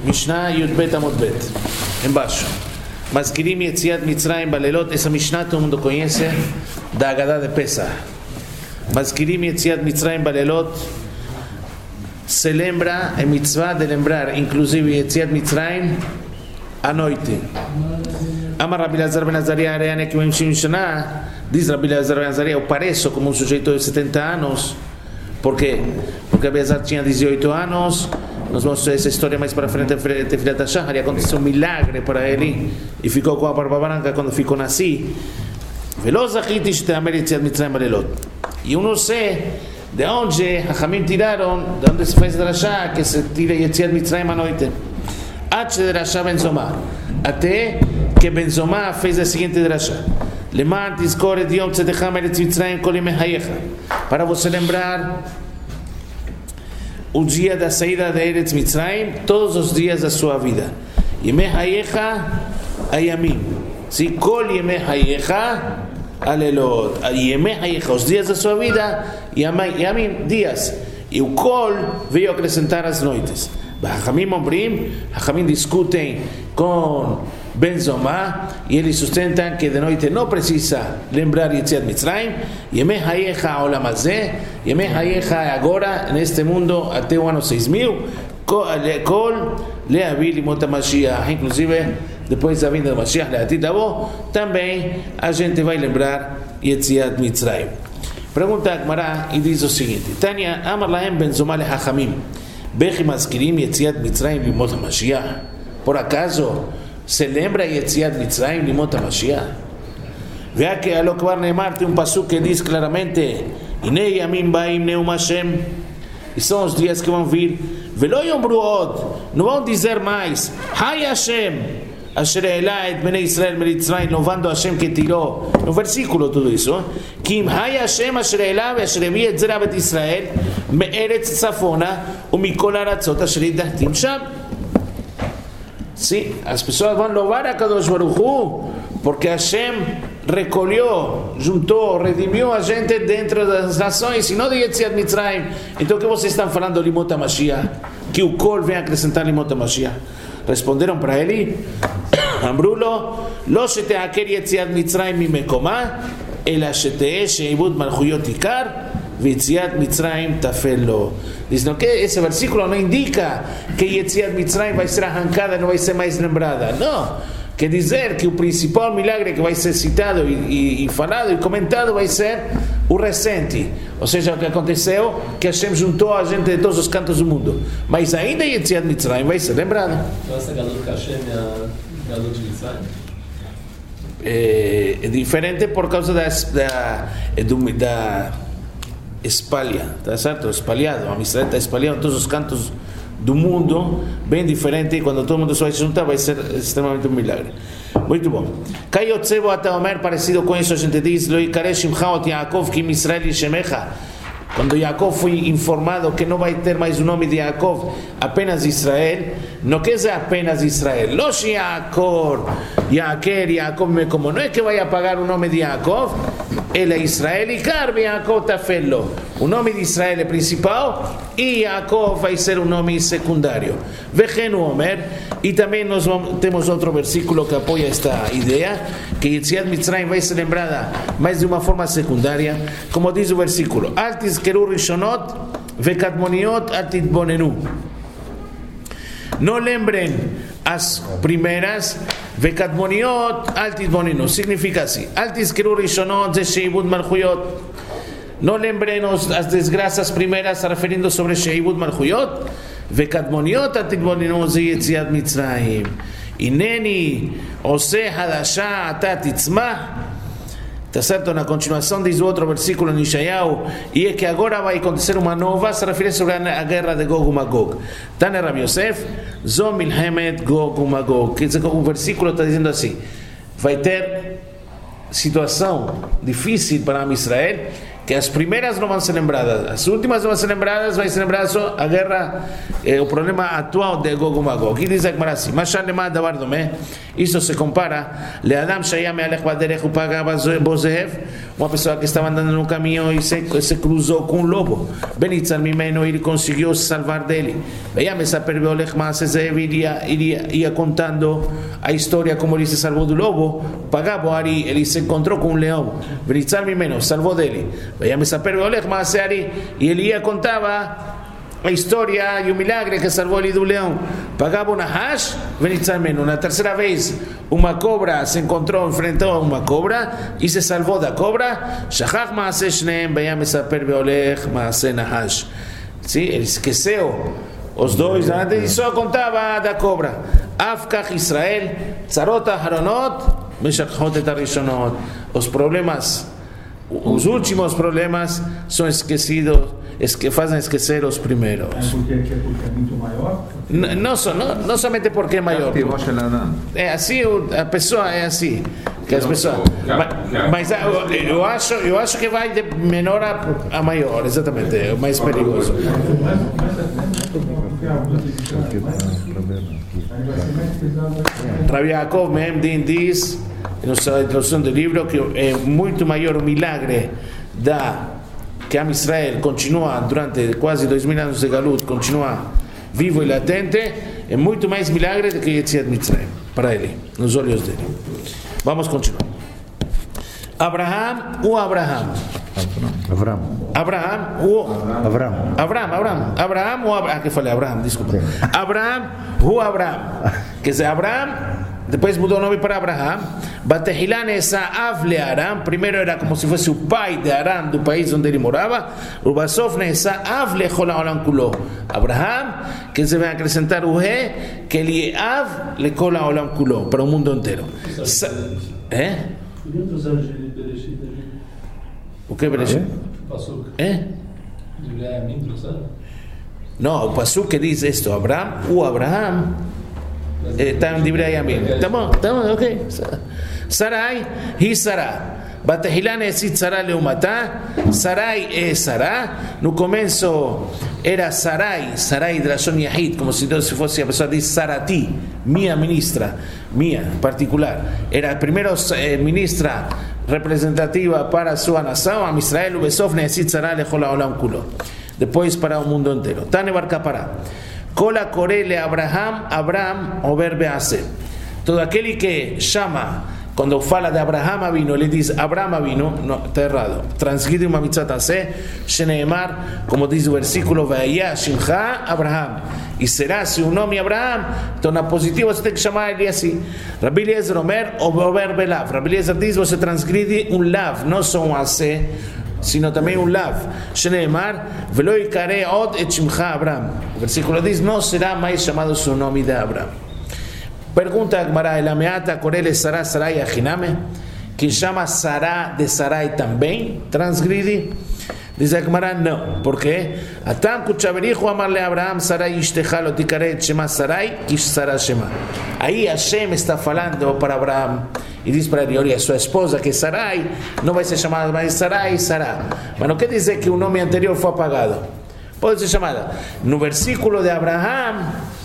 Mishnah Yudbet Amudbet, embaixo. Maskirim Yetziat Mitzrayim Balelot, essa Mishnah todo mundo conhece, da Haggadah de Pesach. Maskirim Yetziat Mitzrayim Balelot, se lembra, é mitzvah de lembrar, inclusive Yetziat Mitzrayim, à noite. Amar Rabbi Lazar ben Azaria, Areane que Mishnah, diz Rabbi Lazar ben Azaria, eu pareço como um sujeito de 70 anos. Por quê? Porque Rabbi Lazar tinha 18 anos. Nós vamos ver essa história mais para frente, filha da Shahar, e aconteceu um milagre para ele, e ficou com a barba branca quando ficou nasci. E eu não sei de onde Hachamim tiraram, de onde se faz drashá, que se tira Yetziat Mitzrayim à noite. Até que Benzomá fez a seguinte drashá. Para você lembrar o dia da saída de Eretz Mitzrayim, todos os dias da sua vida. Yemei Hayecha Ayamim. Se Kol Yemei Hayecha Alelot. Yemei Hayecha, os dias da sua vida, Yamim, dias. E o Kol veio acrescentar as noites. Hachamim Ombrim, Hachamim discutem com Benzomá e eles sustentam que de noite não precisa lembrar Yetziat Mitzrayim. Yemei Hayecha Olam Hazeh, Yemei Hayecha é agora, neste mundo, até o ano 6000, Kol Le'avir Limot HaMashiach. Inclusive, depois da vinda do Mashiach, Le'atid Avo, também a gente vai lembrar Yetziat Mitzrayim. Pergunta a Gemara e diz o seguinte: Tanya, Amar Lahem Benzomá Le Hachamim, Bechi Maskirim Yetziat Mitzrayim Limot HaMashiach. Por acaso se lembra Yetziat Mitzrayim Limot HaMashiach? Vea que a lo que va a neemar tem pasuk que diz claramente: Inei Yamim Baim Neum Hashem. E são os dias que vão vir. Velo Yombru Od, não vão dizer mais Hai Hashem Asher Elah et Bnei Israel Mitzrayim, louvando Hashem que tirou. No versículo tudo isso. Kim Hai Hashem Asher Elah Asher Evi et Zera Bet Israel Me'eretz Tzafona Umikol Aratzot Asher Idachtim Sham. Sim, as pessoas vão louvar a Kadosh Baruch Hu porque Hashem recolheu, juntou, redimiu a gente dentro das nações e não de Yetziat Mitzrayim. Então o que vocês estão falando Limot HaMashiach? Que o Kol vem acrescentar Limot HaMashiach. Responderam para ele: Amrulo, lo sheteaker Yetziat Mitzrayim mimekomah, ela shetee sheibud malchuyot ikar, Yetziat Mitzrayim tafelo. Diz que esse versículo não indica que Yetziat Mitzrayim vai ser arrancada e não vai ser mais lembrada. Não. Quer dizer que o principal milagre que vai ser citado e falado e comentado vai ser o recente. Ou seja, o que aconteceu, que Hashem juntou a gente de todos os cantos do mundo. Mas ainda Yetziat Mitzrayim vai ser lembrada. Então essa Galut que Hashem é a Galut de Mitzrayim? É diferente por causa da espalha, tá certo? Espalhado, a Mitzrayim está espalhado em todos os cantos do mundo, bem diferente, e quando todo mundo se vai juntar vai ser extremamente um milagre. Muito bom. Kayotzebo Ataomer, parecido com isso a gente diz: Lo ikare shimcha ot Yaakov kim Israel yishemecha. Quando Yaakov foi informado que não vai ter mais o nome de Yaakov, apenas Israel, não quer dizer apenas Israel. Los Yaakov, Yaakov Mekomo, não é que vai apagar o nome de Yaakov, ele é Israel e Karbi Yaakov Tafelo. O nome de Israel é principal e Yaakov vai ser um nome secundário. Vejenu Omer, e também nós temos outro versículo que apoia esta ideia, que Yetziat Mitzrayim vai ser lembrada, mas de uma forma secundária, como diz o versículo: Al tizkeru rishonot vekadmoniot al titbonenu. Não lembrem as primeiras, vekadmoniot al titbonenu. Significa assim: Al tizkeru rishonot ze sheibud malchuyot. Não lembrem as desgraças primeiras, referindo sobre sheibud malchuyot. Vekadmoniot al titbonenu ze Yetziat Mitzrayim. Ineni ose hadasha ata titzmah. Está certo? Na continuação diz o outro versículo em Yeshayahu, e é que agora vai acontecer uma nova, se refere sobre a guerra de Gog e Magog. Tane Rav Yosef, Zo milhemet Gog e Magog. Quer dizer que o versículo está dizendo assim: vai ter situação difícil para Am Israel, que as primeras não vão ser lembradas, as últimas não vão ser lembradas, vai ser lembrada só a guerra, o problema atual de Gog e Magog. Aqui diz a Gemara assim, Mashal lema davar domé, isso se compara, le Adam shaya me'alech baderech upaga bozehev, uma pessoa que estava andando no caminho e se cruzou com um lobo, benitzar mimeno, ele conseguiu se salvar dele, veia mesaper beolech ma'asezev, ia contando a história como ele se salvou do lobo, pagabo ari, ele se encontrou com um leão, benitzar mimeno, salvou dele, veia mesaper beolech ma'aseari, e ele ia contava a história e o milagre que salvou ele do leão. Pagava uma hash, venitzameno. Na terceira vez, uma cobra se encontrou, enfrentou uma cobra e se salvou da cobra. Shachach maaseh shneim, veia mesaper beolech maaseh nahash. Sim, ele esqueceu os dois antes e só contava da cobra. Afkach Israel, tzarot haronot, meshachot et harishonot. Os problemas, os últimos problemas são esquecidos, que fazem esquecer os primeiros. Porque é muito maior? Não somente porque é maior. É assim, a pessoa é assim. Que as pessoas, mas eu acho que vai de menor a maior, exatamente, é o mais perigoso. Rabbi Yaakov Memdin diz, na sua introdução do livro, que é muito maior o milagre que Am Israel continua durante quase 2000 anos de Galut, continua vivo e latente, é muito mais milagre do que Yetziat Mitzrayim, para ele, nos olhos dele. Vamos continuar. Abraham ou Abraham? Abraham ou Abraham ou Abraham? Que falei Abraham, desculpa. Abraham ou Abraham? Quer dizer, Abraham depois mudou o nome para Abraham. Batehilá nessa Avle Aram, primeiro era como se fosse o pai de Aram, do país onde ele morava. Ubasof nessa Avle Chola Olam Kulo. Abraham, que se vai acrescentar o He, que ele é Av le Chola Olam Kulo, para o mundo inteiro. O que é Bereshit? Não, o Pasuk que diz isto, Abraham, o Abraham está em Divrei Yamim. Tá bom, ok. Sarai, hi Sará. Batehilá nesit Sará leumatá. Sarai é Sará. No começo era Sarai Drashon Yahid, como se fosse a pessoa diz Sarati, minha ministra, minha particular. Era a primeira ministra representativa para a sua nação, a Israel, o Besof nesit Sará lechol haolam kulo. Depois para o mundo inteiro. Tane bar Kapará. Kola korele Abraham over bease. Todo aquele que chama, quando fala de Abraham Avinu, ele diz Abraham Avinu, não, está errado. Transgride uma mitzvah tase, sheneemar, como diz o versículo, veia shimcha Abraham. E será se o nome Abraham, então na positiva você tem que chamar ele assim. Rabbi Eliezer Omer, over belav. Rabbi Eliezer diz, você transgride um lav, não só um ase, sino também um lav. Sheneemar, velo ikare od et shimcha Abraham. O versículo diz, não será mais chamado seu nome de Abraham. Pergunta a Gemara, el ameata corele Sará Sarai Achiname, que chama Sará de Sarai também, transgride? Diz a Gemara, não, porque Atam kuchaverichu amarle Abraham Sarai ishtecha lo tikaret shema Sarai ish Sará shema. Aí Hashem está falando para Abraham e diz para ele, olha, sua esposa que Sarai não vai ser chamada mais Sarai, Sará. Mas não quer dizer que o nome anterior foi apagado. Pode ser chamada. No versículo de Abraham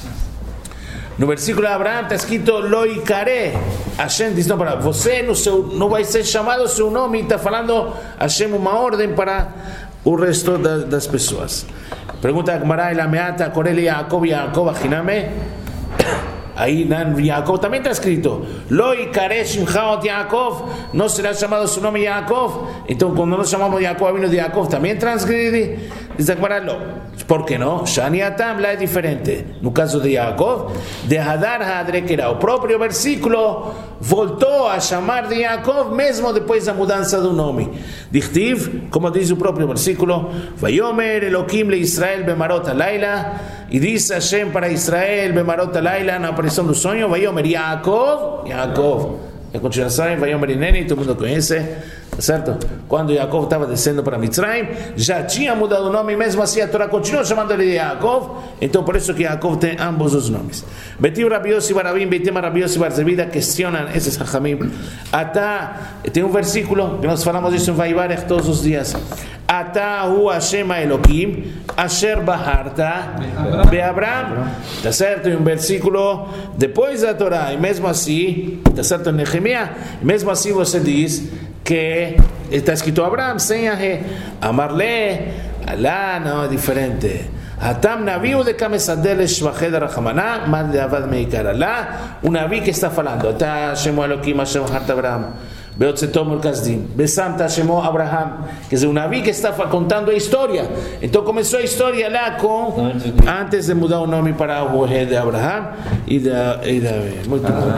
está escrito Loikare. Hashem diz, não, para você não vai ser chamado seu nome, está falando Hashem uma ordem para o resto das pessoas. Pergunta a Gemara, el ameata korele Yaakov Achiname. Aí Yaakov também está escrito Loikare Shimchaot Yaakov, não será chamado seu nome Yaakov. Então quando nós chamamos Yaakov Avinu de Yaakov, também transgride. Diz a Gemara, não. ¿Por qué no? Shani Atam la es diferente. No caso de Yaakov, de Hadar Hadre, que era o próprio versículo, voltou a chamar de Yaakov mesmo depois da mudança do nome. Dichtiv, como diz o próprio versículo, Vayomer Elohim le Israel bemarot alayla, e diz Hashem para Israel bemarot alayla, na aparição do sonho, Vayomer Yaakov, A continuação, Vayomer Hineni, todo mundo conhece, tá certo? Quando Yaakov estava descendo para Mitzrayim, já tinha mudado o nome, mesmo assim a Torá continua chamando ele de Yaakov, então por isso que Yaakov tem ambos os nomes. Betiu Rabi Yossi Barabim, Beitema Rabi Yossi Barzevida, questionam esses Hachamim. Tem um versículo que nós falamos isso em Vaivarech todos os dias. Ata hu Hashem Elohim, Asher Baharta Be'Abraham. Tá certo? Em um versículo depois da Torá, e mesmo assim, tá certo? Em Nehemiah, mesmo assim você diz que está escrito Abraham sem a He. Amarle, Alá, não é diferente. Hatam Naviu de Kamesadel Shvached Rachamana, Mad de Avad Meikar. Alá, um Navi que está falando. Ata Hashem Elohim, Asher Baharta Abraham. Beotzetom Kasdim, Besamta Shemo Abraham, que é um Navi que está contando a história. Então começou a história lá com antes de mudar o nome para o rei de Abraham e da muito bom.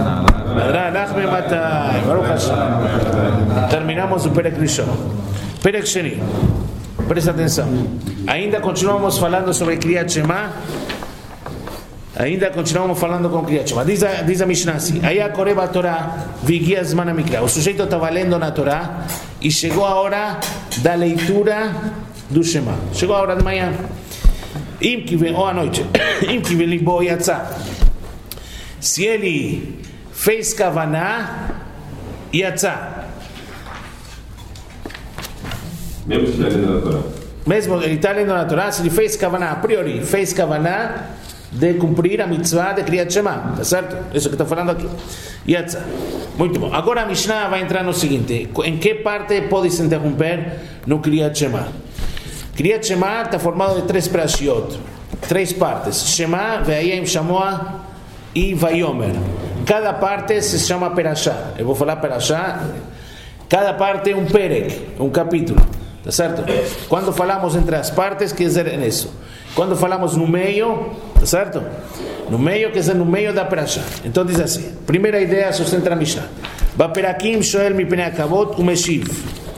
Terminamos o Perek Rishon. Perek Sheni. Presta atenção. Ainda continuamos falando sobre Kriyat Shema. Ainda continuamos falando com Kriyat Shema. Diz a Mishnah assim: Aya koreba a Torá, vigia zman hamikra. O sujeito estava lendo na Torá e chegou a hora da leitura do Shema. Chegou a hora de manhã. Ou à noite. Se ele fez kavaná, yatzá. Mesmo ele está lendo na Torá, se ele fez kavaná, a priori, fez kavaná de cumprir a mitzvah de Kriyat Shema, tá certo? Isso que está falando aqui. Yatzá. Muito bom. Agora a Mishnah vai entrar no seguinte: em que parte pode se interromper no Kriyat Shema? Kriyat Shema está formado de 3 parashiot, 3 partes: Shema, Ve'ayim Shamoa e Vayomer. Cada parte se chama perashá. Eu vou falar perashá. Cada parte é um perek, um capítulo, tá certo? Quando falamos entre as partes, quer dizer nisso. Quando falamos no meio, tá certo? No meio, quer dizer no meio da perashá. Então diz assim: primeira ideia sustenta a Mishnah. Baperakim shoel mipnei hakavot umeshiv.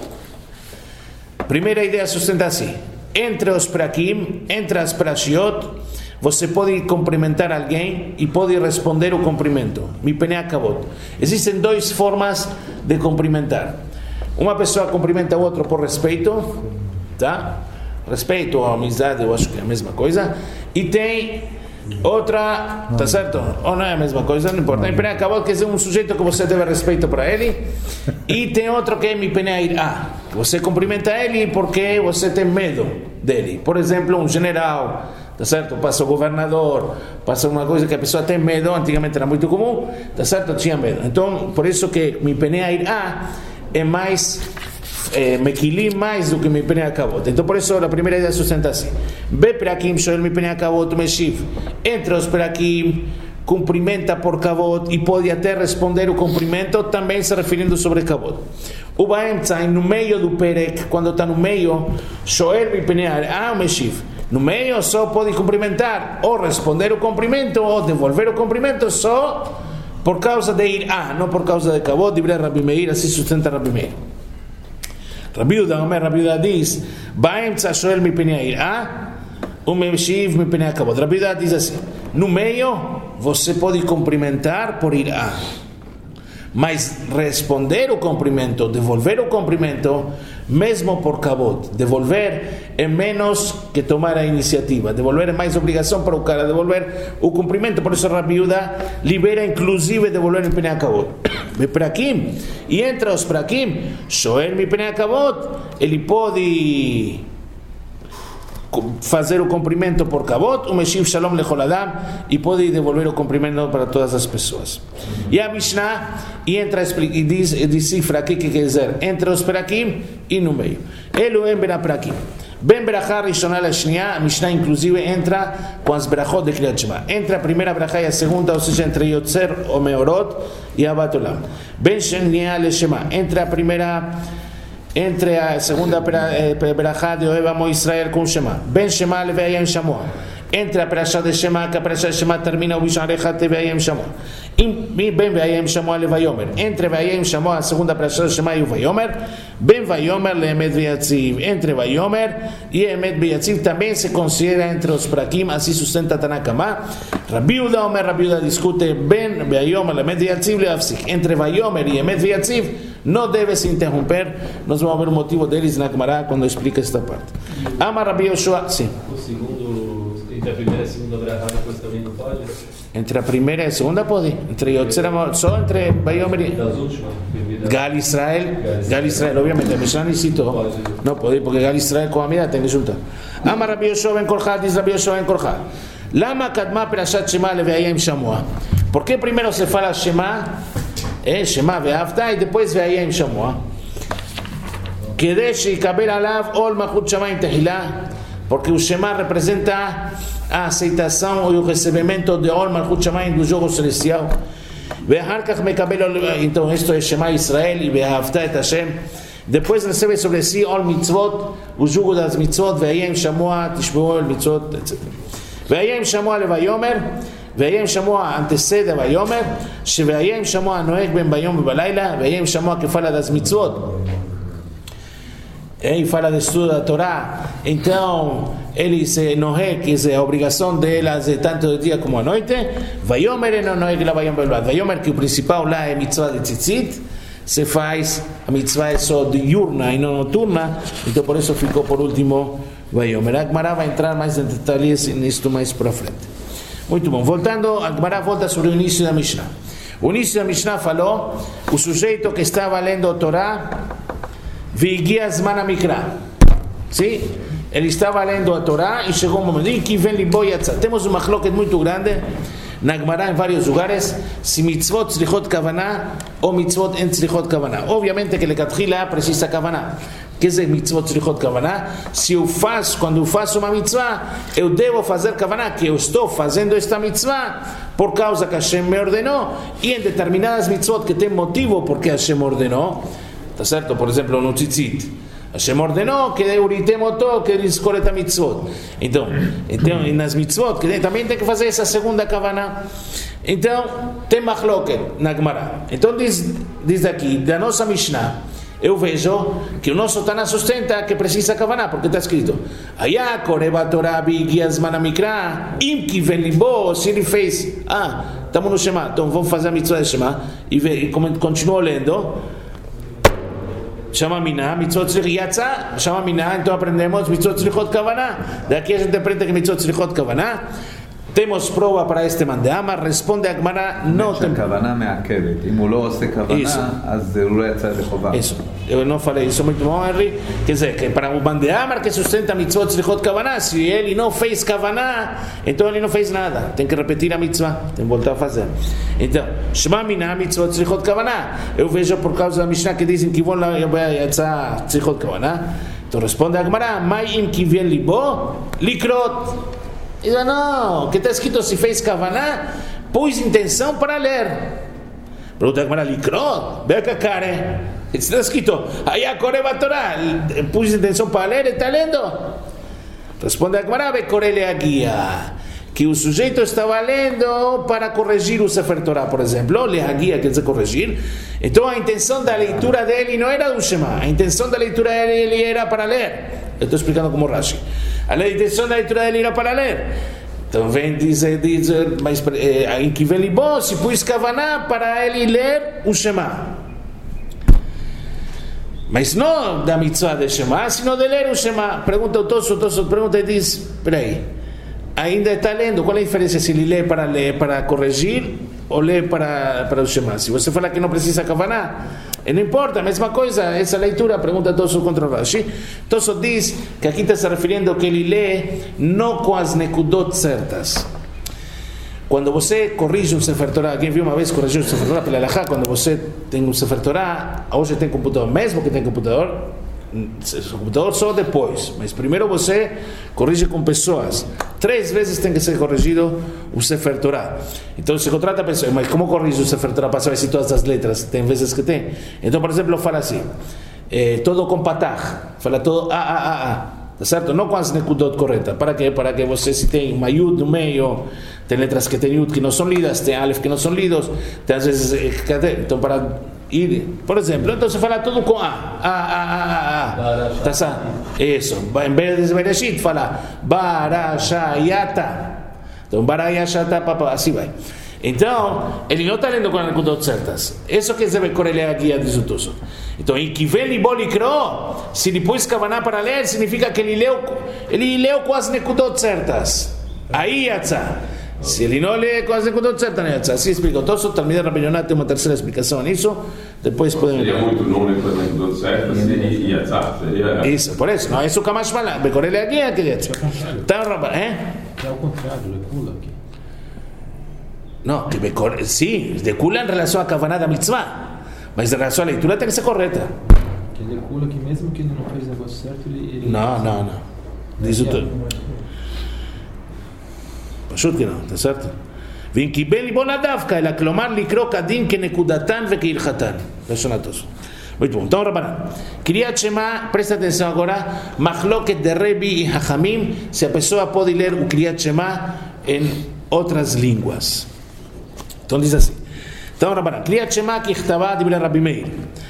Primeira ideia sustenta assim: entre os perakim, entre as perashiot, você pode cumprimentar alguém e pode responder o cumprimento. Mipnei hakavot. Existem 2 formas de cumprimentar. Uma pessoa cumprimenta o outro por respeito, tá? Respeito ou amizade, eu acho que é a mesma coisa. E tem outra, tá certo? Ou não é a mesma coisa, não importa. Mipnei hakavot, que é um sujeito que você deve respeito para ele. E tem outro que é mipnei hirá, que você cumprimenta ele porque você tem medo dele. Por exemplo, um general, tá certo? Passa o governador, passa uma coisa que a pessoa tem medo. Antigamente era muito comum, tá certo? Tinha medo. Então, por isso que mipnei hirá é mais mequilim mais do que mipnei hakavot. Então por isso a primeira ideia sustenta assim: Beperakim shoel mipnei hakavot umeshiv. Entre os perakim, cumprimenta por kavot e pode até responder o cumprimento, também se referindo sobre kavot. O baemtza, no meio do perek, quando está no meio, shoel mipnei umeshiv. No meio só pode cumprimentar ou responder o cumprimento ou devolver o cumprimento só por causa de irá, não por causa de kavot. Divrei Rabi Meir, assim sustenta Rabi Meir. Rabi Yehuda diz: Baemtza shoel mipnei hirá, umeshiv mipnei hakavot. Rabi Yehuda diz assim: no meio você pode cumprimentar por irá, mas responder o cumprimento, devolver o cumprimento, mesmo por kavot. Devolver é menos que tomar a iniciativa. Devolver é mais obrigação para o cara devolver o cumprimento. Por isso Rabi Yehuda libera inclusive devolver o pnei hakavot. Beperakim, e entre os perakim, shoel mipnei hakavot, ele pode fazer o cumprimento por kavot, umeshiv shalom lechol adam, e pode devolver o cumprimento para todas as pessoas. E a Mishnah entra e decifra o que quer dizer entre os perakim e no meio. Eluem ben aperakim. Ben berachá rishonah lashniah, a Mishnah inclusive entra com as berachot de Kriyat Shema. Entre a primeira berachá e a segunda, ou seja, entre Yotzer ou Meorot e Abat Olam. Ben sheniah leshema, entre a segunda berachá de Ohev Amo Israel com Shema. Ben Shema leveayim Shamoa. entre a Perashá de Shema, que a Perashá de Shema termina o Vishareja te Veayem Shamoa. Ben Veayem Shamoa le Vayomer. Entre Veayem Shamoa, a segunda Perashá de Shema e o Vayomer, Ben Vayomer le Emet Veyatziv. Entre Vayomer e Emet Veyatziv também se considera entre os Prakim, assim sustenta Tanakama. Rabbi Uda Omer, Rabbi Uda discute Ben Vayomer le Emet Veyatziv le Afsik. Entre Vayomer e Emet Veyatziv não deve se interromper. Nós vamos ver o motivo deles na Gemara quando explica esta parte. Ama Rabbi Yoshua, sim. O segundo, entre a primeira e a segunda brahá, depois também não pode? Entre a primeira e a segunda pode. Entre Yotzer, só entre Vayomer e Das últimas, Gal Israel, obviamente, a Mishnah nem citou. Não pode, porque Gal Israel com a Amida tem que juntar. Ama Rabbi Yoshua ben Korcha, diz Rabbi Yoshua ben Korcha. Lama kadma perashat Shema leveayem Shamoa. Por que primeiro se fala Shema? Shema ve'avta e depois ve'ayem Shamoa. Kede sheikabel alav ol malchut shamayim tehilá, porque o Shema representa a aceitação e o recebimento de ol malchut shamayim do jogo celestial. Ve'ahar kach mekabel, então isto é Shema Israel e ve'avta et Hashem. Depois recebe sobre si ol mitzvot, o jugo das mitzvot, ve'ayem Shamoa, tishmeu el mitzvot, etc. Ve'ayem Shamoa levayomer. Ve'ayem Shamoa antecede a Vayomer, Ve'ayem Shamoa noeg ben Bayom e Balayla, Ve'ayem Shamoa que fala das mitzvot, e fala do estudo da Torá. Então ele se noeg, que é a obrigação delas de tanto de dia como a noite. Vayomer não noeg la Bayom Belvad. Vayomer que o principal lá é mitzvah de tzitzit, se faz a mitzvah só diurna e não noturna, então por isso ficou por último Vayomer. A Gemara vai entrar mais em detalhes nisto mais para frente. Muito bom, voltando, a Gemara volta sobre o início da Mishnah. O início da Mishnah falou, o sujeito que estava lendo a Torá, Vigia Zman HaMikra. Sim? Ele estava lendo a Torá e chegou um momento em que vem Libo Yatzah. Temos uma machloket muito grande na Gemara em vários lugares, se mitzvot tzrichot kavaná ou mitzvot en tzrichot kavaná. Obviamente que lecatchila precisa kavaná. Que é mitzvot tzrichot kavaná? Se eu faço, quando eu faço uma mitzvah, eu devo fazer kavaná, que eu estou fazendo esta mitzvah por causa que Hashem me ordenou, e em determinadas mitzvot que tem motivo porque Hashem ordenou, tá certo? Por exemplo, no tzitzit, Hashem ordenou que uritem oto, que eles coleta mitzvot. Então, nas mitzvot, que também tem que fazer essa segunda kavaná. Então, tem machloket na Gemara. Então, diz aqui, da nossa Mishnah, eu vejo que o nosso Taná sustenta que precisa kavaná, porque está escrito Ayá koreba Torá bigia zman hamikra im kiven libo, se ele fez, estamos no Shema, então vamos fazer a mitzvah de Shema, e continua lendo Shama Miná, mitzvot tzrich yatsa, Shama Miná, então aprendemos mitzvot tzrichot kavaná. Daqui a gente aprende que mitzvot tzrichot kavaná. Temos prova para este mandama, responde a Gemara, não tem כוונה מעכבת, אם הוא לא עושה כוונה, אז הוא לא יצא לחובה. Isso, eu não falei isso, muito bom, Henry. Quer dizer, que para o mandama que sustenta mitzvot tzrichot kavaná, se ele não fez kavaná, então ele não fez nada, tem que repetir a mitzvah, tem que voltar a fazer. Então, Shema Miná, mitzvot tzrichot kavaná. Eu vejo por causa da Mishnah que dizem que vão lá yatzah tzrichot kavaná. Então responde a Gemara, mai im kivien libo, likrot. E diz, não, que está escrito se fez kavaná, pôs intenção para ler. Pergunta a Gemara, likrot, beca cara. Está escrito, aí a koreba Torá, pôs intenção para ler e está lendo. Responde a Gemara, becorele a guia, que o sujeito estava lendo para corrigir o Sefer Torá, por exemplo, ler a guia quer dizer corrigir. Então a intenção da leitura dele não era do Shema, a intenção da leitura dele era para ler. Eu estou explicando como Rashi. A intenção da leitura dele era para ler. Então vem dizer mas em que vem Libo, se pôs kavaná para ele ler o Shema. Mas não da mitzvah de Shema, sino de ler o Shema. Pergunta o Tosso pergunta e diz, peraí, ainda está lendo, qual é a diferença se ele lê para corrigir ou lê para o Shema? Se você fala que não precisa kavaná, não importa, a mesma coisa, essa leitura, pergunta Tosso contra Rashi. Tosso diz que aqui está se referindo que ele lê não com as nekudot certas. Quando você corrige um Sefer Torá, quem viu uma vez corrigir um Sefer Torá pela Halachá, quando você tem um Sefer Torá, hoje tem computador, mesmo que tem computador só depois, mas primeiro você corrige com pessoas. 3 vezes tem que ser corrigido o Sefer Torá. Então se contrata a pessoa, mas como corrige o Sefer Torá para saber se todas as letras, tem vezes que tem. Então por exemplo fala assim, todo com patach, fala todo a. tá certo? Não com as nekudot corretas. Para quê? Para que você, se tem uma yud no meio, tem letras que tem yud que não são lidas, tem alef que não são lidos, tem às vezes, então para ir, por exemplo, então você fala tudo com a, tá certo? Isso, em vez de Bereshit, fala Barashayata, então Barashayata, assim vai. Então, ele não está lendo com as nekudot certas. Isso que deve correr aqui a disso tudo. Então, e que vem Libolikro, se ele pôs kavaná para ler, significa que ele leu com as nekudot certas. Aí yatsa. Se ele não lê com as nekudot certas, não yatsa. Assim explica. Então, o Talmidei Rabbi Yonah tem uma terceira explicação nisso. Depois podemos... Seria muito não ler com as nekudot certas e yatsa. Isso, por isso. Não é isso que mais fala. Vai correr aqui, aqui yatsa. Então, É ao contrário, lecula aqui. Não, que sim, decula em relação à kavaná da mitzvah. Mas em relação à leitura tem que ser correta. Que ele cula que mesmo que ele não fez o negócio certo, ele... Não. Diz o tudo. Pashut que não, tá certo? Vim que bem libon adavka, ela clomar likro kadin que nekudatan ve que ilchatan. Personatos. Muito bom. Então, Rabanan. Kriyat Shema, presta atenção agora. Machloket de Rebi e Hachamim, se a pessoa pode ler o Kriyat Shema em outras línguas. Então diz assim. Então, Rabanan, Kriyat Shema kichtava divrei Rabbi Meir.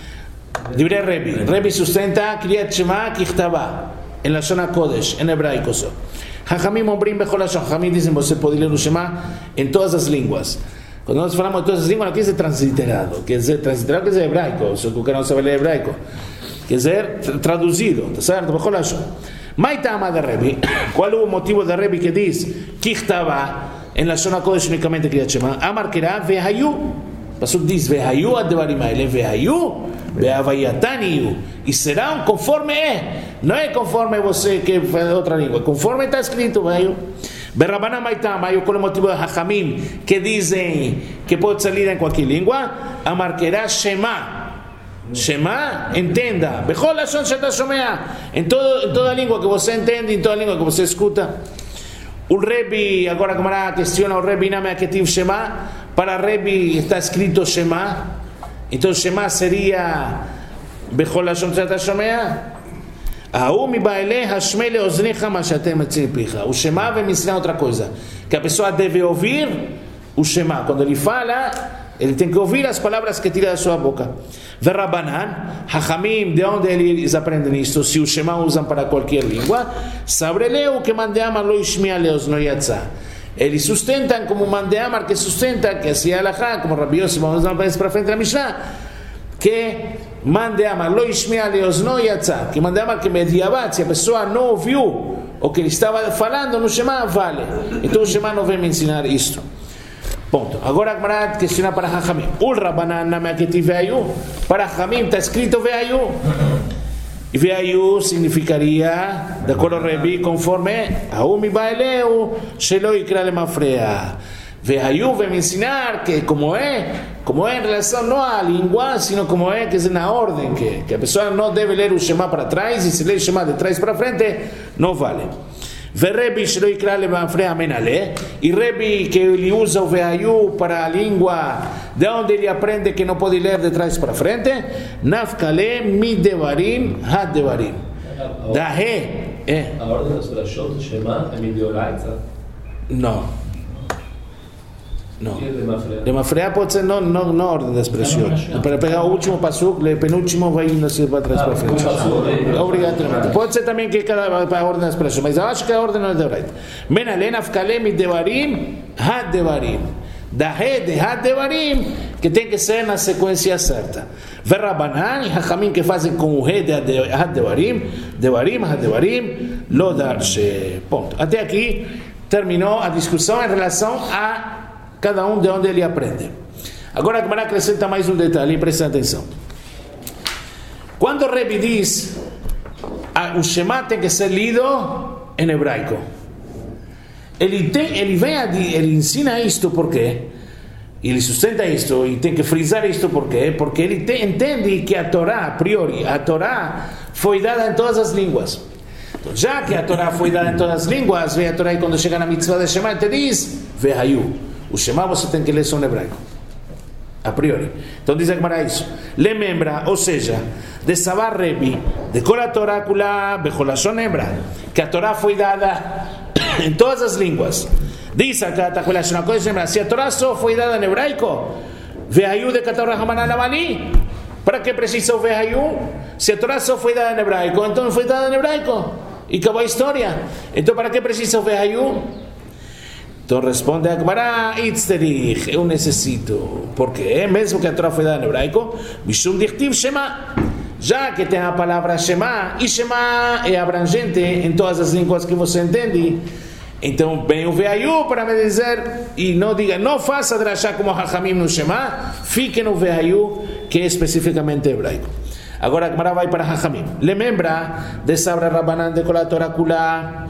Divrei Rebi. Rebi sustenta Kriyat Shema kichtava em Lashon HaKodesh, em hebraico só. Hachamim ombrim bechol lashon. Hachamim dizem você pode ler o Shema em todas as línguas. Quando nós falamos de todas as línguas, não quer dizer transliterado. Quer dizer hebraico. Se o cara não sabe ler hebraico. Quer dizer traduzido. Tá certo? Bechol lashon. Maitama de Rebi. Qual é o motivo de Rebi que diz kichtava en la zona Kodesh únicamente Kriyat Shema? Amar Kera vehayu. Pasuk diz vehayu ad devarim haele vehayu vehavayatan iyu. E serão conforme é. Não é conforme você que faz outra língua. Conforme está escrito vehayu. Berrabanan Maitam. Aí qual é o motivo de Hachamim que dizem que pode ser lida em qualquer língua? Amar Kera Shema. Shema, entenda. Bechol lashon she'ata shomea. Em toda língua que você entende, em toda língua que você escuta. O Rebbe, agora como era a questiona o Rebbe Name Aketiv Shema, para Rebbe está escrito Shema, então Shema seria Bechol lashon she'ata shomea. Aum ibaele hashmele oznecha ma she'atem metzim picha. O Shema vem me ensinar outra coisa, que a pessoa deve ouvir o Shema. Quando ele fala, ele tem que ouvir as palavras que tira da sua boca. Verrabanan, Hachamim, de onde eles aprendem isto? Se o Shema usam para qualquer língua, sabreleu que Mandeamar lo ishmia leos no yatsa. Eles sustentam como Mandeamar que sustenta, que assim é alahá, como Rabbi Yossi, vamos dar para frente da Mishnah, que Mandeamar lo ishmia leos no yatsa, que Mandeamar que mediabat, se a pessoa não ouviu o que ele estava falando no Shema, vale. Então o Shema não vem me ensinar isto. Ponto. Agora a Gemara questiona para Hachamim. Ul Rabanan Name Aketiv vehayu. Para Hachamim está escrito vehayu. E vehayu significaria, de acordo ao Rebi, conforme Aum ibaeleu shelo ikra lemafrea. Vehayu vem me ensinar que como é em relação não à língua, sino como é, quer dizer, na ordem, que a pessoa não deve ler o Shema para trás, e se ler o Shema de trás para frente, não vale. Verebi shelo ikra lemafrea menale. E Rebi que ele usa o vehayu para a língua de onde ele aprende que não pode ler de trás para frente, nafkale mi devarim had devarim. Dahe. A ordem das Surashot do Shema é Midioraita? Não. Lemafrea pode ser não ordem da expressão. Para pegar o último pasuk, o penúltimo vai indo assim para trás para frente. Obrigatoriamente. Pode ser também que cada a ordem da expressão, mas eu acho que a ordem não é de right. Menale nafkale mi devarim had devarim. Dahe de had devarim, que tem que ser na sequência certa. Verrabanan e Hachamim que fazem com o he de had devarim, devarim, had devarim, lo darshe. Ponto. Até aqui terminou a discussão em relação a cada um de onde ele aprende. Agora a Gemara acrescenta mais um detalhe, presta atenção. Quando o Rebbe diz o Shema tem que ser lido em hebraico, ele ensina isto porque ele sustenta isto e tem que frisar isto porque ele entende que a Torá, a priori, a Torá foi dada em todas as línguas. Então, já que a Torá foi dada em todas as línguas, vem a Torá e quando chega na mitzvah de Shema te diz vehayu. O Shema você tem que ler só em hebraico. a priori. Então diz a Gemara isso. Lemembra, ou seja, de Sabar Rebi, de Kol HaTorah Kula, Becholashon Embra, que a Torá foi dada em todas as línguas. Diz a Katachulashon HaKodesh Embra, se a Torá só foi dada em hebraico, Vehayu de Katorah Hamanah Lamani, para que precisa o Vehayu? Se a Torá só foi dada em hebraico, então não foi dada em hebraico. E acabou a história. Então para que precisa o Vehayu? Então responde a Gemara, Itzterich, eu necessito. Porque mesmo que a Torá foi dada em hebraico, Mishum Dichtiv Shema, já que tem a palavra Shema, e Shema é abrangente em todas as línguas que você entende. Então vem o Vehayu para me dizer, e não diga, não faça drashá como Hachamim no Shema, fique no Vehayu, que é especificamente hebraico. Agora a Gemara vai para Hachamim. Lembra de Sabra Rabbanan de Kol HaTorah Kula?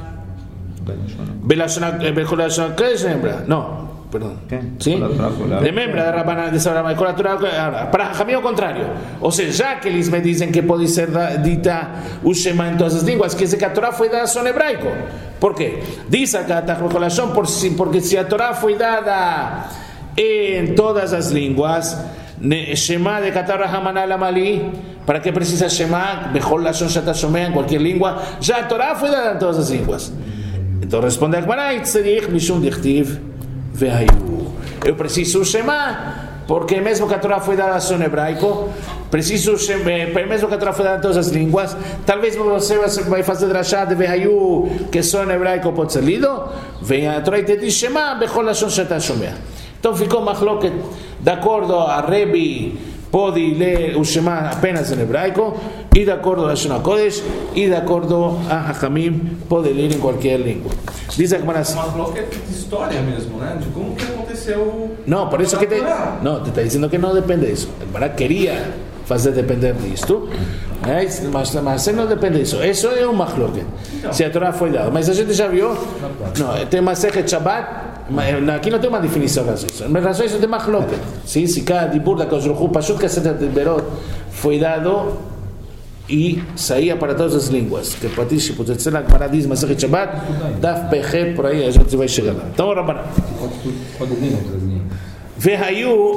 Lembra? Não, perdão. Sim? Lembra de Rabbanan de Sabra de Kol HaTorah Kula? Para Hachamim ao contrário. Ou seja, já que eles me dizem que pode ser dita o Shema em todas as línguas, quer dizer que a Torá foi dada só em hebraico. Por quê? Diz a Katachulashon, porque se a Torá foi dada em todas as línguas, Shema de Katorah Hamanah Lamali, para que precisa Shema, Bechol Lashon Shata Shomea, en cualquier lengua, já a Torá foi dada em todas as línguas. Então responde a Gemara, Itzerich Mishum Dichtiv Vehayu. Eu preciso Shema, porque mesmo que a Torá foi dada só em hebraico, preciso mesmo que a Torá foi dada em todas as línguas, talvez você vai fazer drashá de Vehayu, que só em hebraico pode ser lido, vem a Torá e te diz Shema, Bechol Lashon Shata Shomea. Então ficou machloket, de acordo a Rebi, pode ler o Shema apenas em hebraico, e de acordo a Shon HaKodesh, e de acordo a Hachamim, pode ler em qualquer língua. Diz a Gemara assim. Machloket de história mesmo, né? De como que aconteceu. Não, por isso que te está dizendo que não depende disso. A Gemara queria fazer depender disto, mas não depende disso. Isso é um machloket. Se a Torá foi dada. Mas a gente já viu, não, tem uma Masechet Shabbat. Aqui não tem uma definição das razões. Mas razões de machloket. Se cada dibur da Kosh Baruch Hu, Pashut Kaset Berot, foi dado e saía para todas as línguas. Que Patish, Putetzel, a Gemara diz, Masechet Shabbat, Daf Pechet, por aí a gente vai chegar lá. Então, Rabbanan. Vehayu.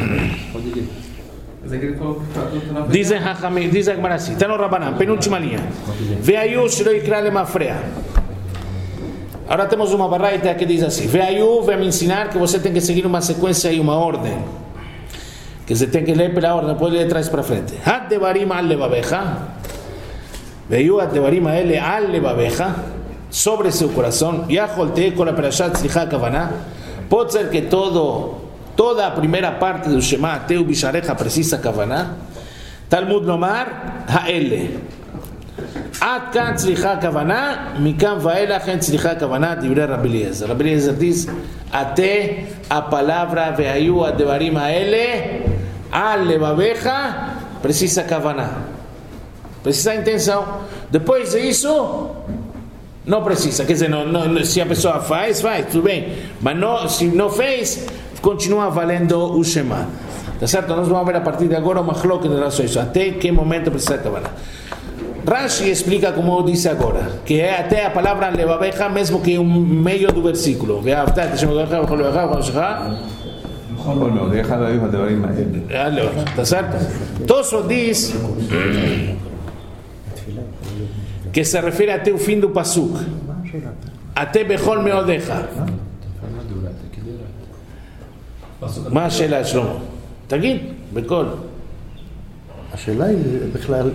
Dizem Hachamim, diz a Gemara assim. Está no Rabbanan, penúltima linha. Vehayu Shelo Yikra Lemafrea. Agora temos uma barraita que diz assim: Veayu vai me ensinar que você tem que seguir uma sequência e uma ordem. Que você tem que ler pela ordem, pode ler de trás para frente. Ad devarim al levaveja. Veayu ad devarim ele al levaveja. Sobre seu coração. Yaholte com a perashat tzlicha kavanah. Pode ser que toda a primeira parte do Shema, teu bisharecha, precisa kavanah. Talmud lomar ha'ele. Ad kan tzlicha kavana, mikam vaelach en tzlicha kavana, divrei Rabbi Eliezer. Rabbi Eliezer diz, até a palavra veayu adevarim haele, al levavecha, precisa kavana. Precisa intenção. Depois disso, não precisa. Quer dizer, não, se a pessoa faz, tudo bem. Mas não, se não fez, continua valendo o Shema. Tá certo? Nós vamos ver a partir de agora uma machloket de razões. Até que momento precisa kavana. Rashi explica como disse agora, que é até a palavra levaveja, mesmo que um meio do versículo. Tá certo? Tosso diz que se refere até o fim do pasuk, até bechol meodeja. מה השאלה שלמה? תגיד, בקול. השאלה היא בכלל,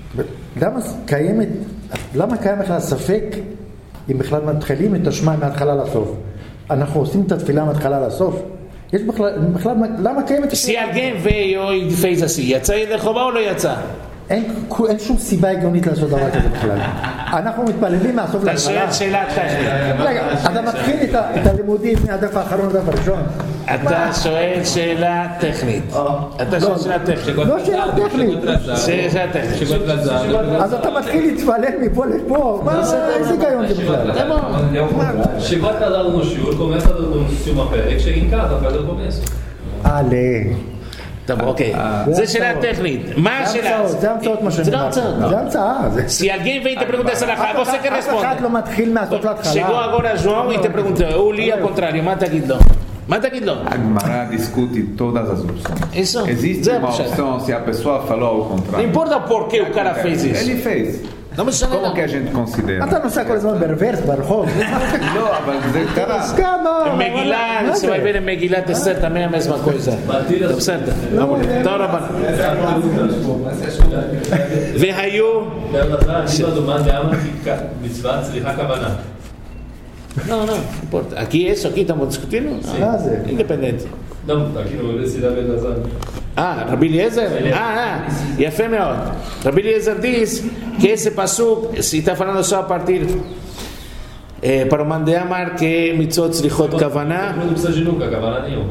למה קיים בכלל ספק אם בכלל מתחילים את השמע מההתחלה לסוף? אנחנו עושים את התפילה מההתחלה לסוף? יש בכלל, למה קיים את השאלה? Si alguém veio e fez assim, יצא ידי חובה או לא יצא? אין שום סיבה הגיונית לעשות דבר כזה בכלל. אנחנו מתפללים מהסוף להתחלה. אתה שואל שאלה טכנית. רגע, אתה מתחיל את הלימודים מהדף האחרון לדף הראשון. אתה שואל שאלה טכנית. אתה שואל שאלה טכנית. לא שאלה טכנית. שאלה טכנית. אז אתה מתחיל להתפלל מפה לפה. איזה היגיון זה בכלל? שבאת לנו שיעור, começa no סיום הפרק, chega em casa, faz o começo. טוב, אוקיי. זה שאלה טכנית. מה השאלה? זה המצאות מה שאני אומר. זה המצאה. Si alguém vem e te pergunta essa lacha, você que responde. אף אחד לא מתחיל מהסוף להתחלה. Chegou agora João e te perguntou, eu li ao contrário, mas tá aqui não. Mata aqui não. A Gemara discute todas as opções. Isso. Existe uma opção se a pessoa falou ao contrário. Não importa por que o cara fez isso. Ele fez. Não me chama Como que a gente considera? אתה נוסע כל הזמן ברוורס ברחוב. לא, אבל זה קרה. כמה? Megilá, você vai ver em Megilá Esther também a mesma coisa. Tá certo? Vamos lá. Então, Rabban. והיו... Não, não importa. Aqui, isso aqui estamos discutindo? Independente. Não, aqui no Cidade Belazar. Rabi Eliezer? Yafé מאוד. Rabi Eliezer diz que esse pasuk, se está falando só a partir para o Mandeamar, que mitzvot tzrichot kavaná. Não precisa de nunca, kavaná nenhuma.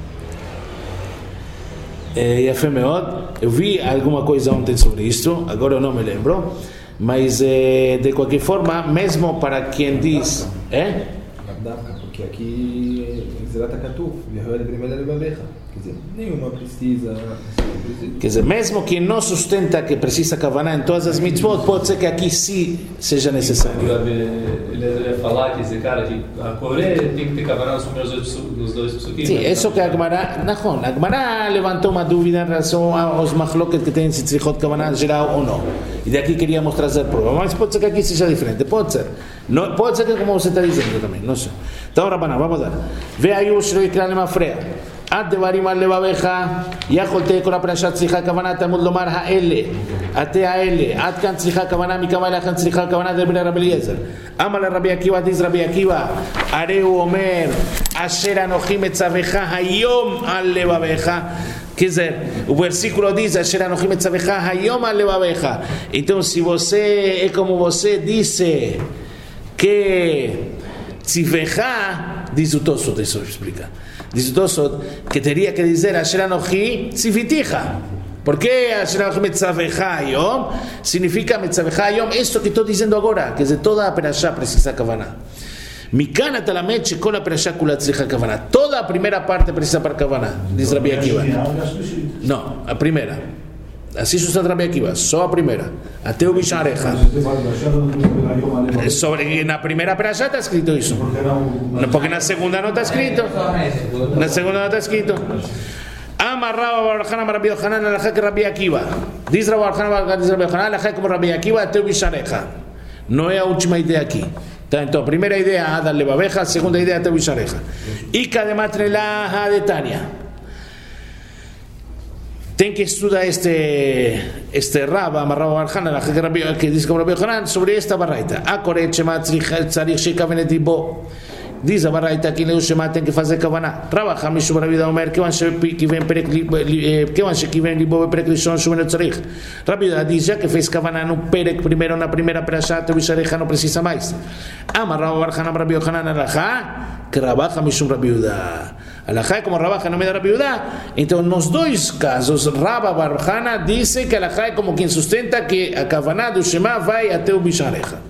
Yafé מאוד. Eu vi alguma coisa ontem sobre isso, agora eu não me lembro, mas de qualquer forma, mesmo para quem diz... Porque aqui Zerat HaKatuv, והיו הדברים האלה לבביך. Quer dizer, nenhuma precisa. Quer dizer, mesmo que não sustenta que precisa kavaná em todas as mitzvot, pode ser que aqui sim seja necessário. Ele ia falar que esse cara que a Coré tem que ter kavaná nos dois psukim. Sim, isso que a Gemara... Não, a Gemara levantou uma dúvida em relação aos machloket que tem se tzrichot kavaná geral ou não. E daqui queríamos trazer prova. Mas pode ser que aqui seja diferente. Pode ser. Não, pode ser que como você está dizendo também. Não sei. Então, Rabaná, vamos dar. והיו שלא יקרא למפרע. עד דברים על לבביך, יכולת כל הפרשת צריכה כוונה, תלמוד לומר האלה, עתה האלה, עד כאן צריכה כוונה, מכאן ואילך צריכה כוונה, דברי רבי אליעזר. אמר לרבי עקיבא, דיס רבי עקיבא, הרי הוא אומר, אשר אנוכי מצווך היום על לבביך. Quer dizer, o versículo diz, Asher Anochim Etzavecha Hayom al levavecha. Então, se você é como você disse que Tzivecha, diz o Tosot, isso explica. Diz o Tosot que teria que dizer Asher Anochi Tziviticha. Porque Asher Anochi Metzavecha Hayom significa Metzavecha Hayom, isso que estou dizendo agora, quer dizer, toda a perashá precisa kavaná. מכאן אתה למד שכל הפרשה כולה צריכה כוונה. toda a primeira parte precisa para כוונה. diz Rabi Akiva. Não, a primeira. Assim sustenta Rabi Akiva. Só a primeira. até o Bisharecha. Na primeira perashá está escrito isso. Porque na segunda não está escrito. Na segunda não está escrito. Amar Rabba bar Yochanan bar Rabbi Yochanan alachá que Rabi Akiva. Diz Rabba bar Yochanan diz Rabbi Yochanan alachá como Rabi Akiva até o Bisharecha. Não é a última ideia aqui. Então, primeira ideia, Adal Levaveja, segunda ideia, Teu Bishareja. Ika de Matrela de Tânia. Tem que estudar este Rabba, Rabba Barjana, que diz como Rabbi Yochanan, sobre esta barraita. A Koret Shema Tzarich Shekavenet Libo. Diz a barraita que Leu Shema tem que fazer kavaná. Rabba Hamish Rabbi Yehuda Omer, que vem Libo Perek Rishon Shumen Tzarich. Rabbi Yehuda diz, já que fez kavaná no Perek primeiro, na primeira perashá, Teu Bishareja não precisa mais. Amar Rabba Barjana Rabbi Yochanan alachá, que Rabba Hamish Rabbi Yehuda. Alachá é como Rabba não me dá Rabbi Yehuda. Então, nos dois casos, Rabba Barjana disse que alachá é como quem sustenta que a kavaná do Shema vai até o Bishareja.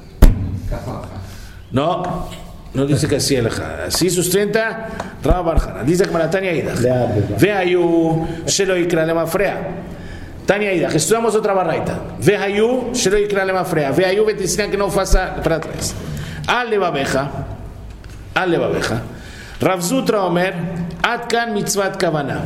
Não. Não dice que assim é alajá. Assim sustenta Rabba Barjana. Diz que para Tânia Idach. Veayu shelo yikra lemafrea. Tânia Idach. Estudamos outra barraita. Veayu shelo yikra lemafrea. Veayu te que não faça para trás. Al levaveja. Rav Zutra Omer. Ad kan mitzvat kavana.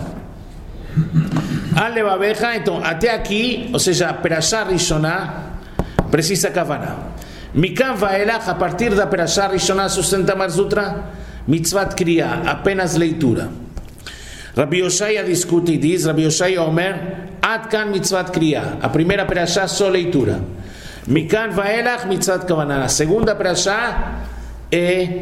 Al levaveja. Então, até aqui, ou seja, perashá rishona, precisa kavana. מכאן ואילך, a partir da perashá rishona sustenta Mar Zutra, mitzvat kriya, apenas leitura. Rabbi Yoshaya discute e diz, Rabbi Yoshaya Omer, ad kan mitzvat kriya, a primeira perashá só leitura. מכאן ואילך, mitzvat kavaná. A segunda perashá é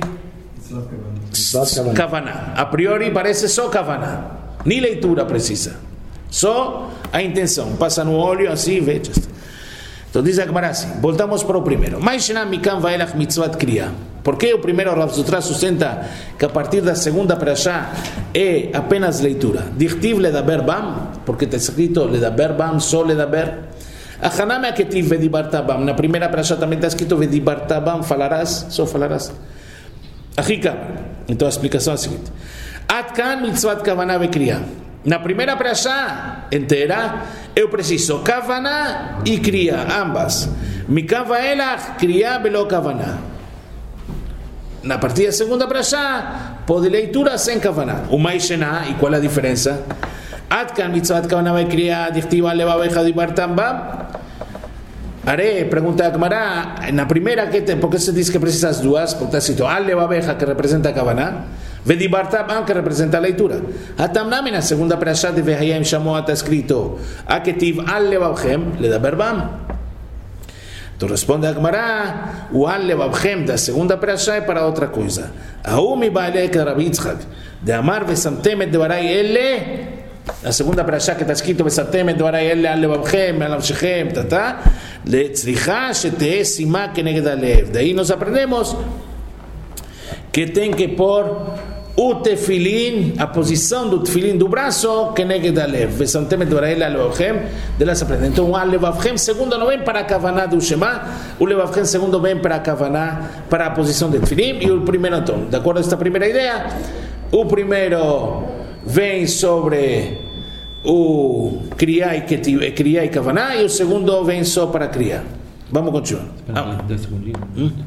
kavaná. A priori parece só kavaná, nem leitura precisa. Só a intenção, passa no olho assim, veja. Então diz a Gemara assim, voltamos para o primeiro. Mas Mikan Vaelach Mitzvat Kriya. Por que o primeiro Rav Zutra sustenta que a partir da segunda perashá é apenas leitura? Dichtiv ledaber bam, porque está escrito ledaber bam, só ledaber. Achaname aketiv vedibarta bam. Na primeira perashá também está escrito vedibarta bam, falarás, só falarás. Achika. Então a explicação é a seguinte. Atkan Mitzvat Kavaná Vekriya. Na primeira perashá inteira, eu preciso kavaná e kriya, ambas. Mikan vaelach, kriya belo kavaná. Na partir da segunda perashá, por de leitura sem kavaná. Uma Ishena, ¿y cuál es la diferencia? Atkan mitzvat kavaná va criar dictiva leva abeja de bartamba. Haré, pregunta a Gemara, en la primera, ¿por qué se dice que precisas duas? Porque está escrito al leva abeja que representa kavaná, vedi bartamba que representa leitura. Hatamnam en la segunda perashá de Vehayim Shamoa está escrito aketiv al leva abhem le da berbam. Entonces responde a Gemara, Ual levavchem, da segunda perashá es para otra cosa. Aú mi baile que Rabbi Yitzchak, de amar besamtemet de baray elle, la segunda perashá que está escrito besamtemet de baray elle, al levavchem, al avshechem, tata, le tzricha shete sima que neged alev. De ahí nos aprendemos que ten que por o tefilin, a posição do tefilin do braço, que neged alev. Besamtemet de baray elle, al levavchem, de las aprendemos. Então, al levavchem, segundo não vem para a kavaná do Shema, o levavchem segundo vem para a kavaná, para a posição do tefilin, e o primeiro então, de acordo a esta primeira ideia, o primeiro vem sobre o criar e kavaná, e o segundo vem só para criar. Vamos continuar. 10 segundinhos.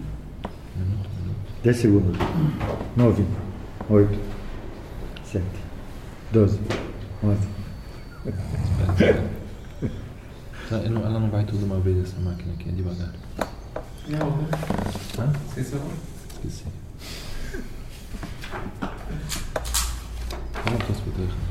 10 segundos. 9, 8, 7, 12, 11. Ela não vai tudo de uma vez, essa máquina aqui, é devagar. Esqueceu? Esqueci. Como eu estou explicando?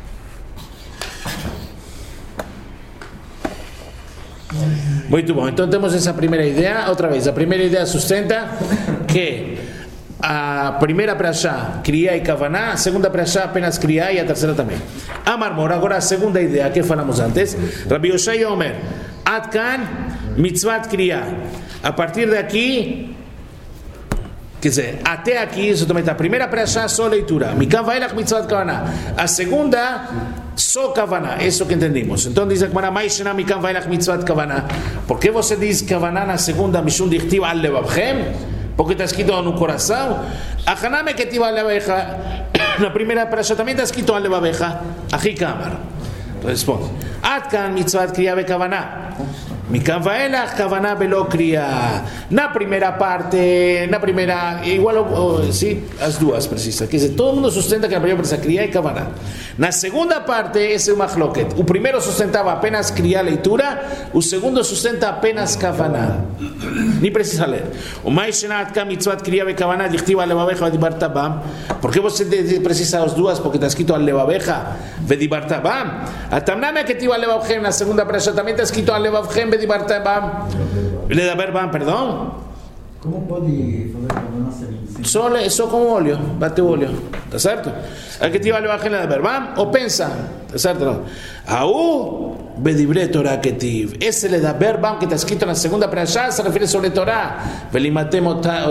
Muito bom, então temos essa primeira ideia. Outra vez, a primeira ideia sustenta que a primeira perashá, Kriya e Kavaná, a segunda perashá, apenas Kriya, e a terceira também. Amar Mor, agora a segunda ideia que falamos antes, Rabbi Yoshai Omer, Adkan mitzvat Kriya. A partir daqui, quer dizer, até aqui, isso também está. A primeira perashá, só leitura. Mikan vailach mitzvat Kavaná. A segunda, só Kavaná. Isso que entendimos. Então diz a Gemara, Maishena mikan vailach mitzvat Kavaná. Por que você diz Kavaná na segunda, Mishum dichtiv al levavchem? Porque está escrito no coração. Achaname que tiva al levabeja. Na primeira perashá também está escrito al levabeja. Achi kamar. Responde. Adkan mitzvat kriya ve Kavaná. Mikan vaelach Kavaná velo kriya. Na primeira parte, na primeira, igual, sim, as duas precisas. Quer dizer, todo mundo sustenta que na primeira precisa kriya e Kavaná. Na segunda parte, esse é o machloket. O primeiro sustentava apenas kriya leitura, o segundo sustenta apenas Kavaná. Nem precisa ler. O mais shenat kam mitzvat kriya ve Kavaná dichtiva levabeja vedibarta bam. Por que você precisa as duas? Porque está escrito al levabeja vedibarta bam. Atamname que tiva levavchem na segunda perashá também está escrito al levavchem vedibarta bam. Le da bam, perdão. Como pode fazer Kavaná sem Só com óleo, bate o óleo, tá certo? A que tiva levavchem le da bam, ou pensa, tá certo? Não. Aú Bedibre Torah Ketiv. Esse le da bam que está escrito na segunda perashá se refere sobre Torah. Velimatem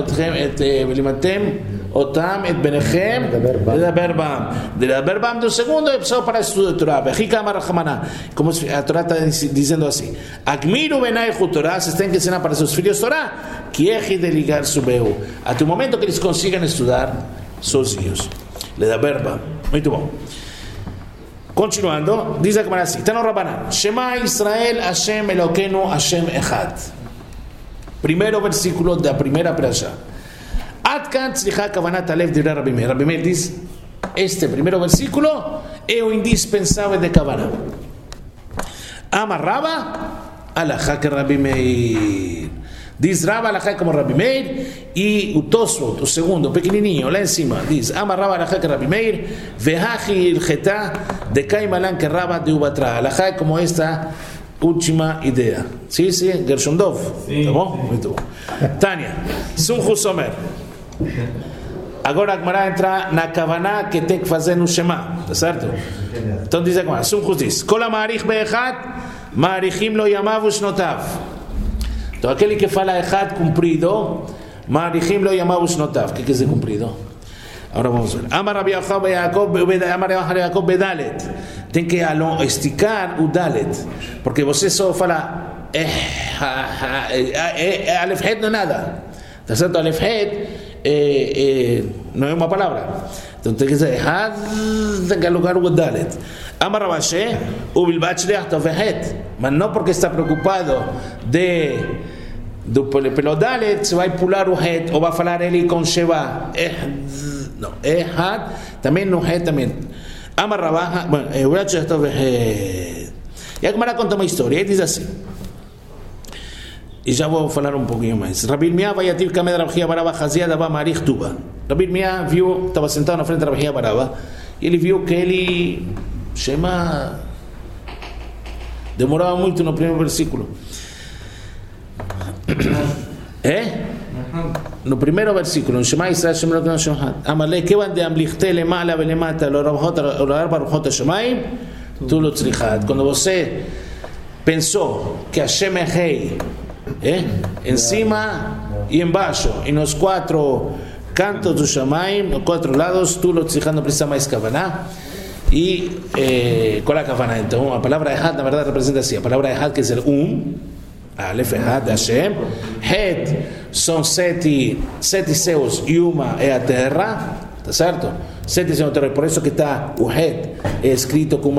otam et benechem le da bam. De la bam do segundo é só para estudo de Torah. Vejika marachmaná. Como a Torah está dizendo assim. Agmiru benai Torah, se tem que ensinar para seus filhos Torah. Quieji de ligar subeu. Até o momento que eles consigam estudar sozinhos. Le da bam. Muito bom. Continuando, diz a Gemara assim, está no Rabanan, Shema Israel, Hashem Elokeinu, Hashem Echad. Primeiro versículo da primeira perashá. Adkan tzricha kavanat alev dirá Rabbi Meir. Rabbi Meir diz, este primeiro versículo é o indispensável de Kavaná. Amarraba, alajá que Rabbi Meir. Diz Rava alajá como Rabbi Meir, e o Tosfot, o segundo, pequenininho, lá em cima, diz Amarraba alajá que Rabbi Meir, vehachi ilchetá de Kaimalan que Rava de Ubatra. Alajá como esta última ideia. Sim, sim, Gershom Dov. Tá bom? Muito bom. Tânia, Sumchus Omer. Agora a Gemara entra na Kavaná que tem que fazer no Shema, tá certo? Então diz a Gemara, Sumchus diz, Kol ha'ma'arich be'echad, ma'arichim lo yamav u'shnotav. Então aquele que fala echad cumprido, ma'arichim lo yamav u'shnotav. Que quer dizer cumprido? Agora vamos ver. Amar Rabbi Yaakov bedalet. Tem que esticar o dalet, porque você só fala alef het não é nada, tá certo? Alef het não é uma palavra, então tem que dizer tem que alugar o dalet. Amar Rabashe o bilbat shleach tov het, mas não porque está preocupado pelo dalet se vai pular o het ou vai falar ele com sheva. No, Ehad, también no es también. Amar Rabaja, bueno, y a Gemara conta uma história, ele diz assim, e já vou falar um pouquinho mais. Rabi Irmia vai atir Kamed Rabi Chia Baraba Hazia Dava Marich Tuba. Rabi Irmia viu, estava sentado na frente de Rabi Chia Baraba, e ele viu que ele demorava muito no primeiro versículo. No primeiro versículo, no Shema Israel Shem Elokeinu Shem Echad. Amalei kevan de amlichte lemala velemata lo arba ruchot hashamayim tu lo tzrichat. Quando você pensou que Hashem é rei, encima e embaixo, e nos quatro cantos do Shamayim, nos quatro lados, tu lo tzrichat, não precisa mais kavaná. E qual é a kavaná? Então, a palavra Ehad, na verdade, representa assim: a palavra Ehad quer dizer Aleph Ehad Hashem, Het são sete céus e uma é a terra, tá certo? 7 céus e terra, por isso que está o Het é escrito com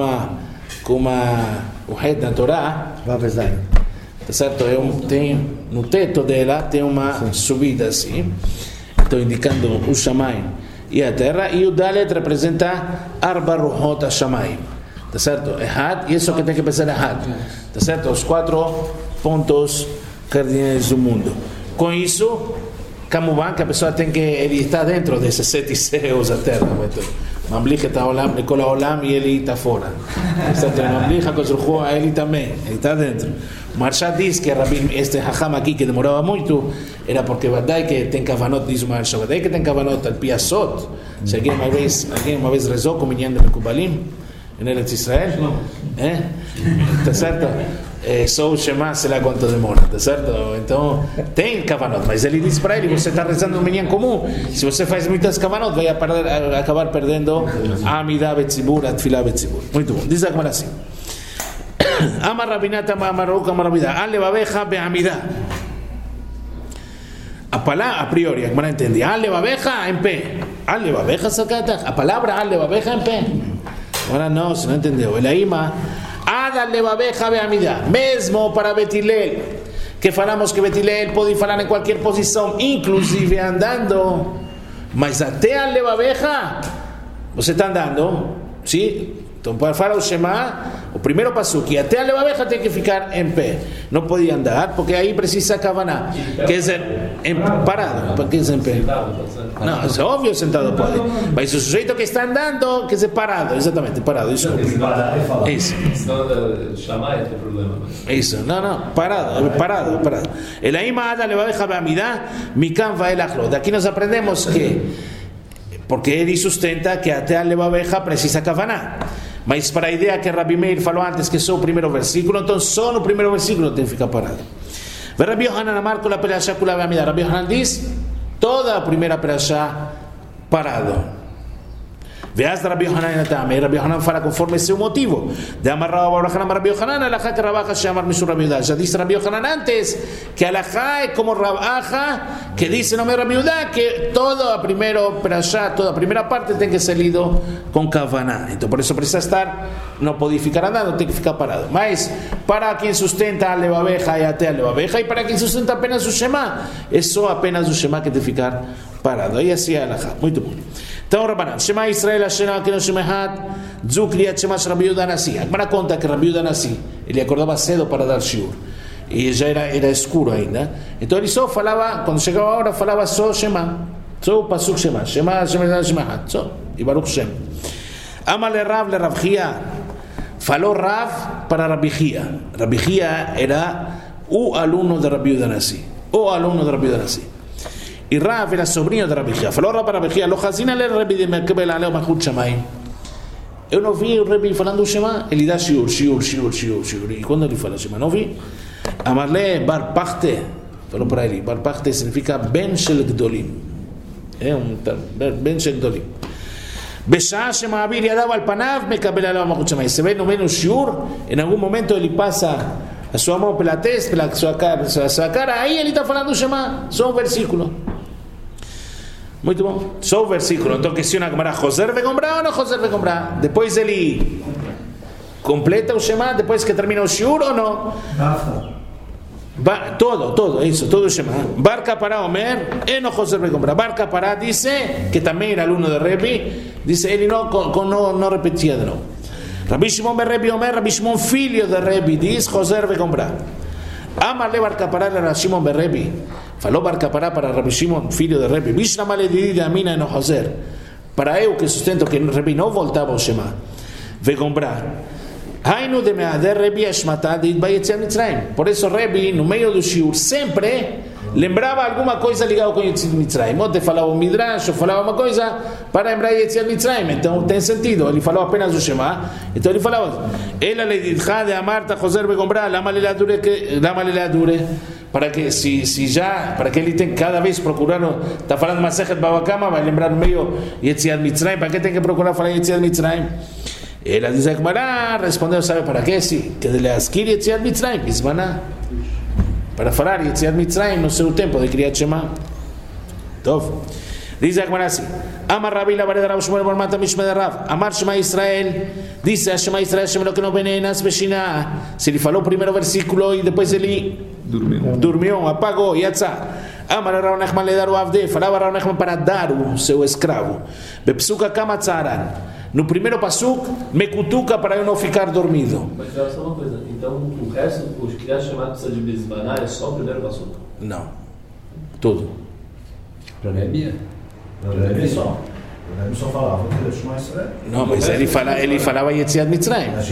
o Het na Torá, tá certo? Tem no teto dela tem uma subida assim, estou indicando o Shamayim e a terra, e o Dalet representa Arba Ruchot HaShamayim, tá certo? Ehad, e isso que tem que pensar Ehad, tá certo? Os 4 pontos cardinais do mundo. Com isso, כמובן que a pessoa tem que, ele está dentro desses 7 céus da terra. ממליך את העולם לכל העולם e ele está fora. ממליך הקדוש ברוך הוא, ele também, ele está dentro. O Maharsha diz que este Hacham aqui que demorava muito era porque verdade que tem kavanot, diz o Maharsha, verdade que tem kavanot al piasot. Se alguém uma vez rezou com Minyan de Mekubalim em Eretz Israel, tá certo? Só o Shema, sei lá quanto demora, tá certo? Então, tem kavanot, mas ele diz para ele, você está rezando um minyan comum, se você faz muitas kavanot, vai acabar perdendo a Amidah Betzibur, a Tfilah Betzibur. Muito bom, diz a Gemara assim: Amar Rabinat, Amar Ruk, Amar Rabidah, Al Levaveja Be'amidah. A priori, a Gemara entende, Al Levaveja en pé. Al Levaveja sacata, a palavra Al Levaveja en pé. Ahora no, se não entendeu. El Aima, Adal Levaveja Be'amidah, mesmo para Betilel, que falamos que Betilel pode falar em qualquer posição, inclusive andando, mas até a Levaveja, você está andando, sim? Então, para falar o Shema, o primeiro passuque, até a Levaveja tem que ficar em pé, não pode andar, porque aí precisa kavaná, quer dizer, parado, para que dizer em pé? Não, é óbvio, sentado pode, mas o sujeito que está andando, quer dizer, parado, exatamente, parado, isso. Isso. Isso, não, parado. El Aima Ada Levaveja Be'amidah, Mikan Va'el Achlo. Daqui nós aprendemos que, porque ele sustenta que até a Levaveja precisa kavaná. Mas para a ideia que Rabi Meir falou antes, que só o primeiro versículo, então só no primeiro versículo tem que ficar parado. Rabi Yohanan Amar Kol HaPerashá Kula Be'amidah. Rabi Yohanan diz toda a primeira perashá parado. Veaz Rabi Yohanan Natame. Rabi Yohanan fala conforme seu motivo. De Amar Rabi Yohanan, alajá que Rabaja se amar Mishur Rabi Yudá. Já disse Rabi Yohanan antes que alajá é como Rabaja, que dice no me Rabi Yudá, que toda a primeira perashá, toda a primeira parte tem que ser lido com kavaná. Então por isso precisa estar, não pode ficar andando, tem que ficar parado. Mas para quem sustenta a Levaveja e até a Levaveja, e para quem sustenta apenas o Shema, é só apenas o Shema que tem que ficar parado. Aí assim é alajá. Muito bom. Então, Rabanan, Shema Israel, Hashem Elokeinu Shem Echad, Zu Kriyat Shema Rabi Yehuda Nasi. A Gemara conta que Rabi Yehuda Nasi, ele acordava cedo para dar shiur, e já era escuro ainda. Então ele só falava, quando chegava a hora, falava só Shema, só o pasuk Shema, Shema Shem Echad, só, e Baruch Shem. Amale Rav le Rav Chia, falou Rav para Rabi Chia. Rabi Chia era o aluno de Rabi Yehuda Nasi, E Rav era sobrinho de Rabi Chia. Falou Rav para Rabi Chia, lo hazina le Rabi de Mekabel aleo machut shamayim. Eu não vi o Rabi falando o Shema, ele dá shiur. E quando ele fala Shema, não vi. Amarle bar pachte, falou para ele, bar pachte significa ben shel gdolim. Ben shel gdolim. Beshá Shema Abir yadav al panav Mekabel aleo machut shamayim. Se ve no menos shiur, em algum momento ele passa a sua mão pela testa, pela sua cara, aí ele está falando o Shema, só um versículo. Muito bom, só o versículo. Então questiona a Gemara, Joser Vegombra ou não Joser Vegombra? Depois ele completa o Shema, depois que termina o shiur ou não? todo eso, todo Shema. Bar Kapará Omer, Eno Joser Begombra. Bar Kapará dice, que también era alumno de Rebbi, dice él no repetía de nuevo. Rabbi Shimon ben Rebbi Omer, Rabbi Shimon filho de Rebbi, dice Joser Begombra. Amale Bar Kapará le Rabbi Shimon ben Rebbi. Faló Bar Kapará para Rabbi Shimon filho de Rebbi. Mishnah Male Didi de Amina Eno Joser. Para eu que sustento que Rebbi não voltava ao Shema. Begombra. Hainu de meader Rebbi Ashmatá de Yetziat Mitzrayim. Por isso Rebbi, no meio do shiur, sempre lembrava alguma coisa ligada com Yetziat Mitzrayim. Ou te falava um midrash, ou falava uma coisa para lembrar Yetziat Mitzrayim. Então tem sentido. Ele falou apenas o Shema. Então ele falava: Ela le didcha de Amarta Joser Begombra, lama le dure. Para que para que ele tem que cada vez procurar, está falando Masechet Bava Kama, vai lembrar no meio Yetziat Mitzrayim. Para que tem que procurar falar Yetziat Mitzrayim? Ela diz que Gemara respondeu, sabe para quê? Sim, que de leaskir Yetziat Mitzrayim, Bismaná, para falar Yetziat Mitzrayim no seu tempo de Kriyat Shema. Tov. Diz a Gemara assim: Amar Rabbi la vareda Rav Shmuel bar Mata Mishme de Rav. Amar Shema Israel. Dice a Shema Israel, Shema lo que no venenas Beshiná. Se ele falou o primeiro versículo e depois ele dormiu, apagou, Yatzá. Amar Rav Nachman le Daru Avde. Falava Rav Nachman para Daru, seu escravo. Bepsuka Kama Tzaran. No primeiro pasuk, me cutuca para eu não ficar dormido. Mas só uma coisa, então o resto, os Kriyat Shema precisa de Bismaná, é só o primeiro pasuk? Não, tudo. Para Rebbi Rebbi só. O Rebbi só falava que Shema Israel. Não, mas ele falava Yetziat Mitzrayim. Mas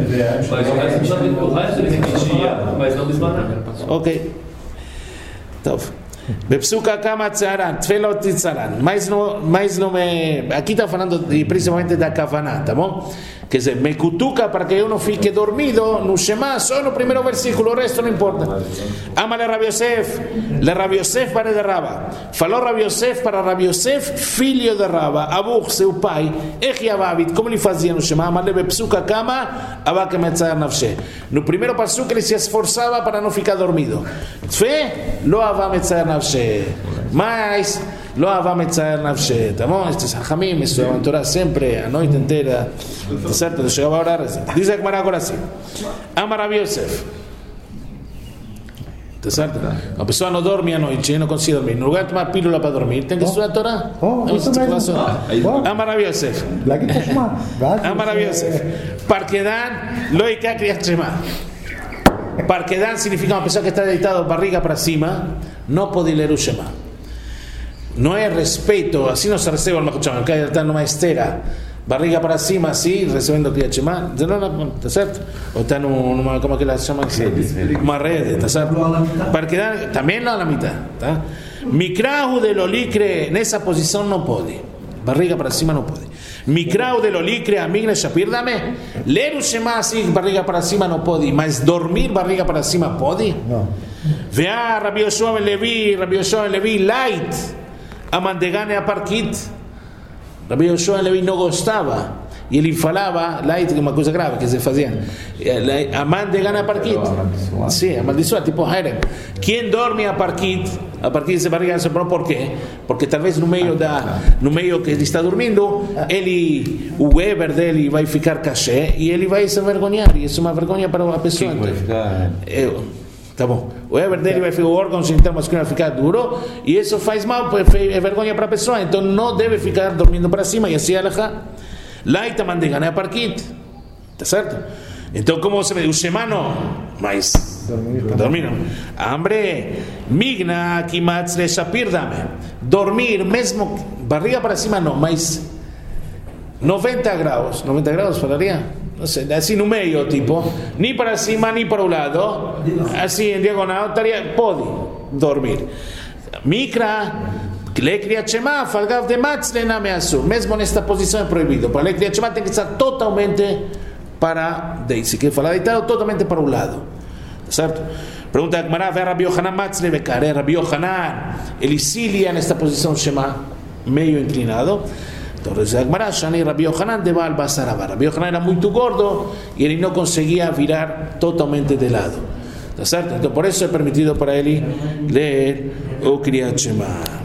o resto ele repetia, mas não Bismaná. Ok. Então, Bepsuka Kama Tzaran, Tfelot Tzaran. Mas não me. Aqui está falando principalmente da Kavaná, tá bom? Quer dizer, me cutuca para que eu não fique dormido no Shema, só no primeiro versículo, o resto não importa. Amale Rabi Yosef, le Rabi Yosef para de Raba. Falou Rabi Yosef para Rabi Yosef, filho de Raba, Abuch, seu pai, Echiavavit, como ele fazia no Shema, Amale Bepsuka Kama, Abake Metzar Nafshe. No primeiro passo que ele se esforçava para não ficar dormido. Tfe, lo Ava Metzar Nafshe. Mas, lo Ava Metzar Nafshe. Tá bom? Estes Hachamim estudavam a Torá sempre, a noite inteira. Tá certo? Chegava a orar. Diz a Gemara agora assim: Amar Rabi Yosef. Tá certo? A pessoa não dorme à noite, não consegue dormir. No lugar de tomar pílula para dormir, tem que estudar a Torá. Amar Rabi Yosef. Amar Rabi Yosef. Parkedan, loika Kriyat Shema. Parkedan significa uma pessoa que está deitada barriga para cima, não pode ler o Shema. Não é respeito, assim não se recebe o Machucham, que está numa esteira, barriga para cima, assim, recebendo o Kriyat Shema, está certo? Ou está numa, como que ela chama? Uma rede, está certo? Parkedan, também não na mitad, tá? Mikrahu de lolicre, nessa posição não pode, barriga para cima não pode. Mikrahu de lolicre, amigre, shapirdame, ler o Shema assim, barriga para cima não pode, mas dormir barriga para cima pode? Não. Vea Rabbi Yoshua ben Levi, light, amandegane a parkit. Rabbi Yoshua ben Levi não gostava. E ele falava, light, que é uma coisa grave que se fazia. Amandegane a parkit. Sim, amaldiçoa, tipo Herem. Quem dorme a parkit de barriga, por quê? Porque talvez no meio que ele está dormindo, o Weber dele vai ficar cachê e ele vai se envergonhar. E isso é uma vergonha para a pessoa. Tá bom. O Weber dele vai ficar, o órgão genital masculino vai ficar duro e isso faz mal, é vergonha para a pessoa. Então não deve ficar dormindo para cima e assim alejar. Lá e também ganha a parquit. Tá certo? Então, como se vê? O Shema não, mas dormir não. Hambre, migna, kimatzre, shapirdame. Dormir, mesmo, barriga para cima não, mas 90 graus falaria? Não sei, assim no meio, tipo, nem para cima, nem para o lado, assim em diagonal, pode dormir. Mikra, le Kriyat Shema, falgav de matzle na measur. Mesmo nesta posição é proibido. Para le Kriyat Shema tem que estar totalmente para, se quer falar deitado, totalmente para o lado. Certo? Pergunta a Gemara, vê Rabbi Yohanan matzle bekar. Rabbi Yohanan, ele cilia nesta posição Shema, meio inclinado. Então, diz a Gemara, Shani Rabbi Yohanan de Baal Basaraba. Rabbi Yohanan era muito gordo e ele não conseguia virar totalmente de lado. Tá certo? Então, por isso é permitido para ele ler o Kriyat Shema.